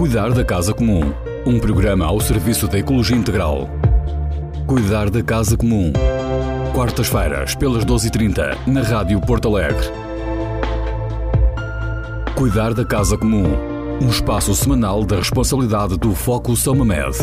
Cuidar da Casa Comum, um programa ao serviço da ecologia integral. Cuidar da Casa Comum, quartas-feiras pelas 12h30 na Rádio Porto Alegre. Cuidar da Casa Comum, um espaço semanal da responsabilidade do Foco São Mamed.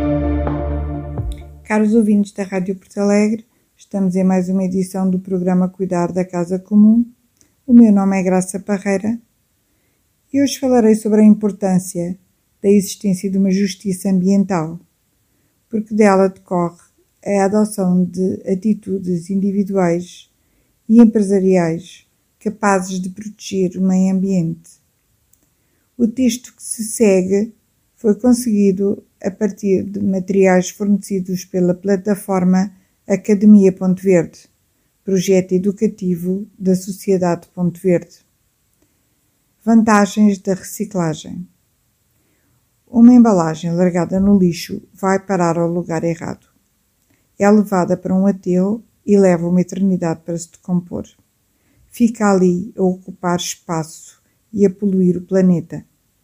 Caros ouvintes da Rádio Porto Alegre, estamos em mais uma edição do programa Cuidar da Casa Comum. O meu nome é Graça Parreira e hoje falarei sobre a importância da existência de uma justiça ambiental, porque dela decorre a adoção de atitudes individuais e empresariais capazes de proteger o meio ambiente. O texto que se segue foi conseguido a partir de materiais fornecidos pela plataforma Academia Ponto Verde, projeto educativo da Sociedade Ponto Verde. Vantagens da reciclagem. Uma embalagem largada no lixo vai parar ao lugar errado. É levada para um aterro e leva uma eternidade para se decompor. Fica ali a ocupar espaço e a poluir o planeta.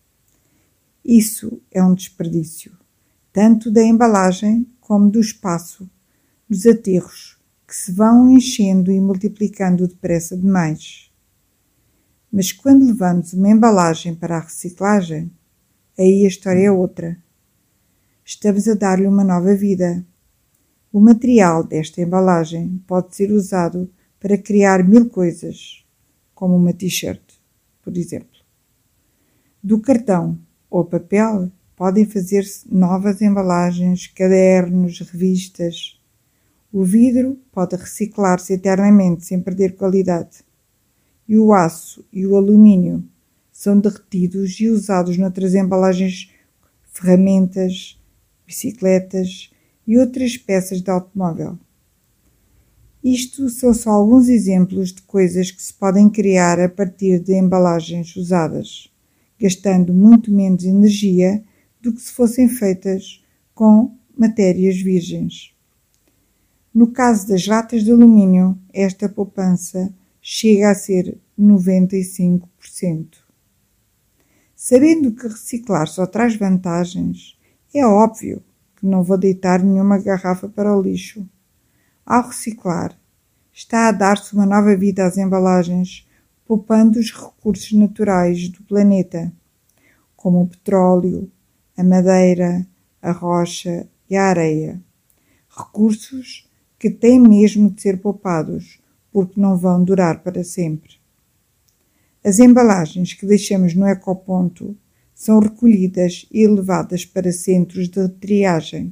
Isso é um desperdício, tanto da embalagem como do espaço, dos aterros, que se vão enchendo e multiplicando depressa demais. Mas quando levamos uma embalagem para a reciclagem, aí a história é outra. Estamos a dar-lhe uma nova vida. O material desta embalagem pode ser usado para criar 1000 coisas, como uma t-shirt, por exemplo. Do cartão ou papel podem fazer-se novas embalagens, cadernos, revistas. O vidro pode reciclar-se eternamente sem perder qualidade. E o aço e o alumínio são derretidos e usados noutras embalagens, ferramentas, bicicletas e outras peças de automóvel. Isto são só alguns exemplos de coisas que se podem criar a partir de embalagens usadas, gastando muito menos energia do que se fossem feitas com matérias virgens. No caso das latas de alumínio, esta poupança chega a ser 95%. Sabendo que reciclar só traz vantagens, é óbvio que não vou deitar nenhuma garrafa para o lixo. Ao reciclar, está a dar-se uma nova vida às embalagens, poupando os recursos naturais do planeta, como o petróleo, a madeira, a rocha e a areia. Recursos que têm mesmo de ser poupados, porque não vão durar para sempre. As embalagens que deixamos no ecoponto são recolhidas e levadas para centros de triagem.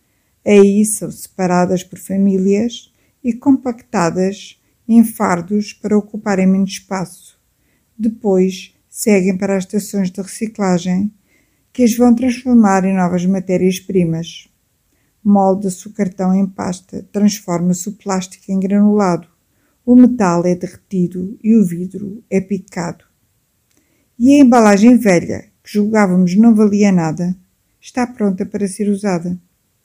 Aí são separadas por famílias e compactadas em fardos para ocuparem menos espaço. Depois seguem para as estações de reciclagem, que as vão transformar em novas matérias-primas. Molda-se o cartão em pasta, transforma-se o plástico em granulado, o metal é derretido e o vidro é picado. E a embalagem velha, que julgávamos não valia nada, está pronta para ser usada.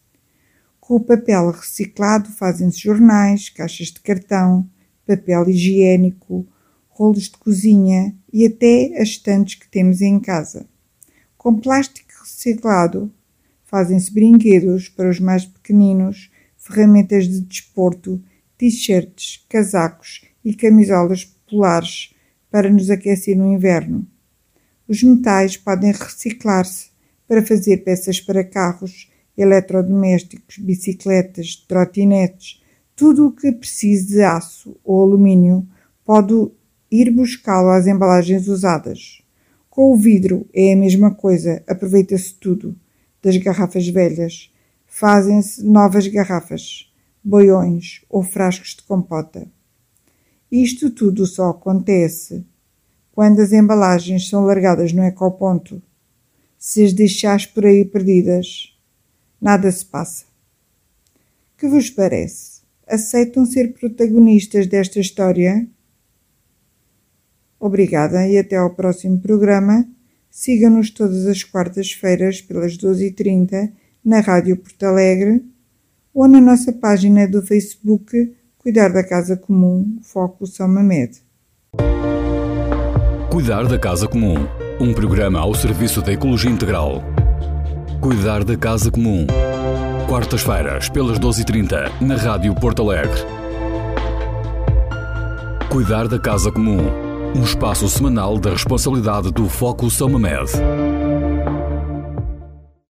Com o papel reciclado fazem-se jornais, caixas de cartão, papel higiênico, rolos de cozinha e até as estantes que temos em casa. Com plástico reciclado fazem-se brinquedos para os mais pequeninos, ferramentas de desporto, t-shirts, casacos e camisolas polares para nos aquecer no inverno. Os metais podem reciclar-se para fazer peças para carros, eletrodomésticos, bicicletas, trotinetes. Tudo o que precise de aço ou alumínio pode ir buscá-lo às embalagens usadas. Com o vidro é a mesma coisa, aproveita-se tudo. Das garrafas velhas fazem-se novas garrafas, boiões ou frascos de compota. Isto tudo só acontece quando as embalagens são largadas no ecoponto. Se as deixares por aí perdidas, nada se passa. Que vos parece? Aceitam ser protagonistas desta história? Obrigada e até ao próximo programa. Siga-nos todas as quartas-feiras pelas 12h30 na Rádio Porto Alegre ou na nossa página do Facebook Cuidar da Casa Comum, Foco São Mamed. Cuidar da Casa Comum, Um programa ao serviço da ecologia integral. Cuidar da casa comum. Quartas-feiras, pelas 12h30, na Rádio Porto Alegre. Cuidar da casa comum. Um espaço semanal da responsabilidade do Foco São Mamed.